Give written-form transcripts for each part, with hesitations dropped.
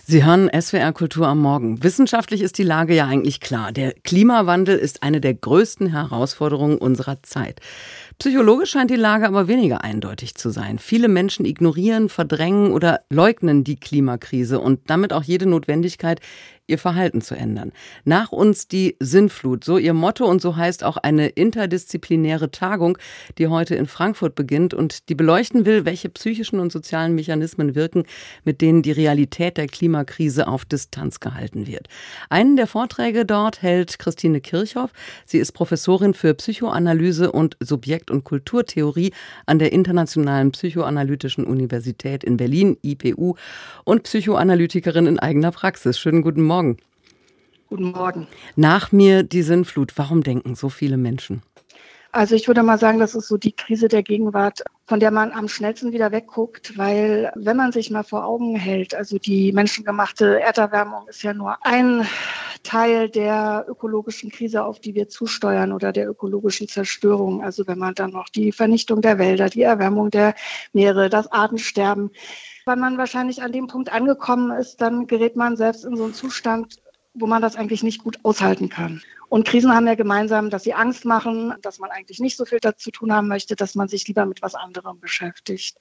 Sie hören SWR Kultur am Morgen. Wissenschaftlich ist die Lage ja eigentlich klar. Der Klimawandel ist eine der größten Herausforderungen unserer Zeit. Psychologisch scheint die Lage aber weniger eindeutig zu sein. Viele Menschen ignorieren, verdrängen oder leugnen die Klimakrise und damit auch jede Notwendigkeit, ihr Verhalten zu ändern. Nach uns die Sinnflut, so ihr Motto, und so heißt auch eine interdisziplinäre Tagung, die heute in Frankfurt beginnt und die beleuchten will, welche psychischen und sozialen Mechanismen wirken, mit denen die Realität der Klimakrise auf Distanz gehalten wird. Einen der Vorträge dort hält Christine Kirchhoff. Sie ist Professorin für Psychoanalyse und Subjekt- und Kulturtheorie an der Internationalen Psychoanalytischen Universität in Berlin, IPU, und Psychoanalytikerin in eigener Praxis. Schönen guten Morgen. Guten Morgen. Nach mir die Sinnflut. Warum denken so viele Menschen? Also ich würde mal sagen, das ist so die Krise der Gegenwart, von der man am schnellsten wieder wegguckt, weil wenn man sich mal vor Augen hält, also die menschengemachte Erderwärmung ist ja nur ein Teil der ökologischen Krise, auf die wir zusteuern, oder der ökologischen Zerstörung. Also wenn man dann noch die Vernichtung der Wälder, die Erwärmung der Meere, das Artensterben, wenn man wahrscheinlich an dem Punkt angekommen ist, dann gerät man selbst in so einen Zustand, wo man das eigentlich nicht gut aushalten kann. Und Krisen haben ja gemeinsam, dass sie Angst machen, dass man eigentlich nicht so viel dazu tun haben möchte, dass man sich lieber mit was anderem beschäftigt.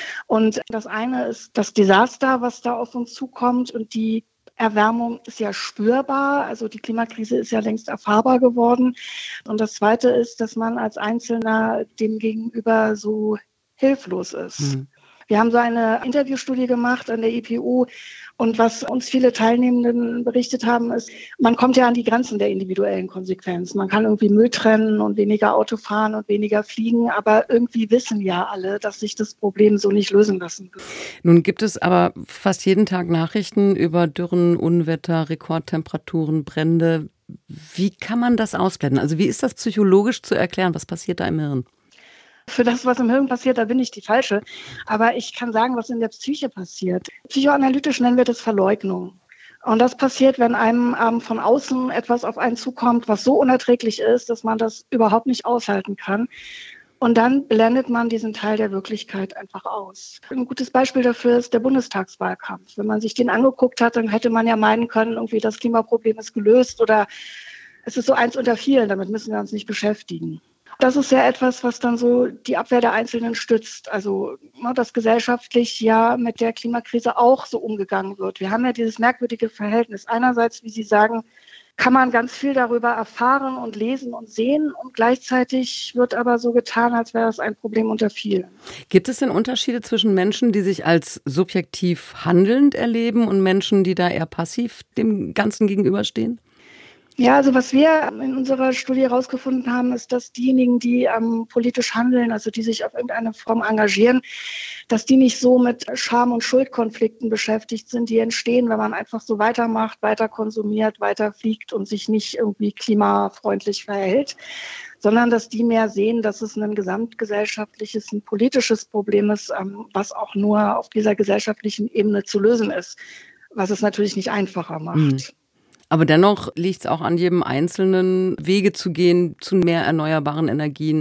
Und das eine ist das Desaster, was da auf uns zukommt, und die Erwärmung ist ja spürbar, also die Klimakrise ist ja längst erfahrbar geworden. Und das zweite ist, dass man als Einzelner dem gegenüber so hilflos ist. Wir haben so eine Interviewstudie gemacht an der IPU, und was uns viele Teilnehmenden berichtet haben, ist, man kommt ja an die Grenzen der individuellen Konsequenz. Man kann irgendwie Müll trennen und weniger Auto fahren und weniger fliegen, aber irgendwie wissen ja alle, dass sich das Problem so nicht lösen lassen wird. Nun gibt es aber fast jeden Tag Nachrichten über Dürren, Unwetter, Rekordtemperaturen, Brände. Wie kann man das ausblenden? Also wie ist das psychologisch zu erklären? Was passiert da im Hirn? Für das, was im Hirn passiert, da bin ich die Falsche. Aber ich kann sagen, was in der Psyche passiert. Psychoanalytisch nennen wir das Verleugnung. Und das passiert, wenn einem von außen etwas auf einen zukommt, was so unerträglich ist, dass man das überhaupt nicht aushalten kann. Und dann blendet man diesen Teil der Wirklichkeit einfach aus. Ein gutes Beispiel dafür ist der Bundestagswahlkampf. Wenn man sich den angeguckt hat, dann hätte man ja meinen können, irgendwie das Klimaproblem ist gelöst oder es ist so eins unter vielen, damit müssen wir uns nicht beschäftigen. Das ist ja etwas, was dann so die Abwehr der Einzelnen stützt. Also, dass gesellschaftlich ja mit der Klimakrise auch so umgegangen wird. Wir haben ja dieses merkwürdige Verhältnis. Einerseits, wie Sie sagen, kann man ganz viel darüber erfahren und lesen und sehen, und gleichzeitig wird aber so getan, als wäre es ein Problem unter vielen. Gibt es denn Unterschiede zwischen Menschen, die sich als subjektiv handelnd erleben, und Menschen, die da eher passiv dem Ganzen gegenüberstehen? Ja, also was wir in unserer Studie herausgefunden haben, ist, dass diejenigen, die politisch handeln, also die sich auf irgendeine Form engagieren, dass die nicht so mit Scham- und Schuldkonflikten beschäftigt sind, die entstehen, wenn man einfach so weitermacht, weiter konsumiert, weiter fliegt und sich nicht irgendwie klimafreundlich verhält, sondern dass die mehr sehen, dass es ein gesamtgesellschaftliches, ein politisches Problem ist, was auch nur auf dieser gesellschaftlichen Ebene zu lösen ist, was es natürlich nicht einfacher macht. Aber dennoch liegt es auch an jedem Einzelnen, Wege zu gehen zu mehr erneuerbaren Energien,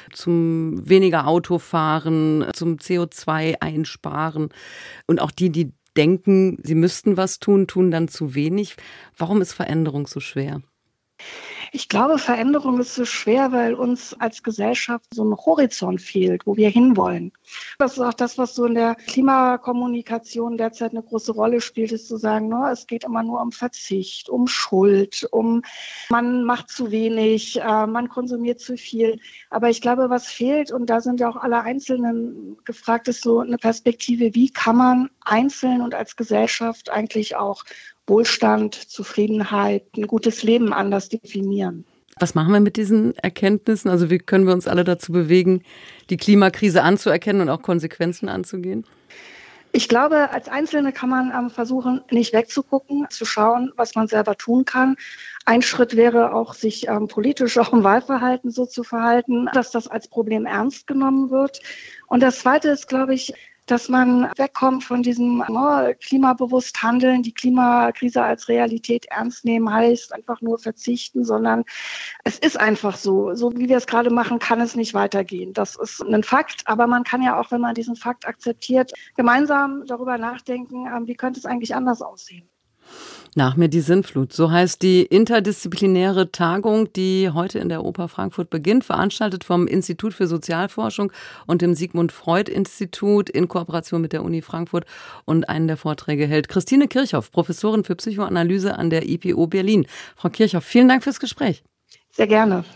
zum weniger Autofahren, zum CO2 einsparen. Und auch die denken, sie müssten was tun, tun dann zu wenig. Warum ist Veränderung so schwer? Ich glaube, Veränderung ist so schwer, weil uns als Gesellschaft so ein Horizont fehlt, wo wir hinwollen. Das ist auch das, was so in der Klimakommunikation derzeit eine große Rolle spielt, ist zu sagen, es geht immer nur um Verzicht, um Schuld, man macht zu wenig, man konsumiert zu viel. Aber ich glaube, was fehlt, und da sind ja auch alle Einzelnen gefragt, ist so eine Perspektive, wie kann man einzeln und als Gesellschaft eigentlich auch Wohlstand, Zufriedenheit, ein gutes Leben anders definieren. Was machen wir mit diesen Erkenntnissen? Also wie können wir uns alle dazu bewegen, die Klimakrise anzuerkennen und auch Konsequenzen anzugehen? Ich glaube, als Einzelne kann man versuchen, nicht wegzugucken, zu schauen, was man selber tun kann. Ein Schritt wäre auch, sich politisch auch im Wahlverhalten so zu verhalten, dass das als Problem ernst genommen wird. Und das Zweite ist, glaube ich, dass man wegkommt von diesem klimabewusst Handeln, die Klimakrise als Realität ernst nehmen heißt einfach nur verzichten, sondern es ist einfach so. So wie wir es gerade machen, kann es nicht weitergehen. Das ist ein Fakt, aber man kann ja auch, wenn man diesen Fakt akzeptiert, gemeinsam darüber nachdenken, wie könnte es eigentlich anders aussehen. Nach mir die Sintflut, so heißt die interdisziplinäre Tagung, die heute in der Oper Frankfurt beginnt, veranstaltet vom Institut für Sozialforschung und dem Sigmund Freud Institut in Kooperation mit der Uni Frankfurt. Und einen der Vorträge hält Christine Kirchhoff, Professorin für Psychoanalyse an der IPO Berlin. Frau Kirchhoff, vielen Dank fürs Gespräch. Sehr gerne.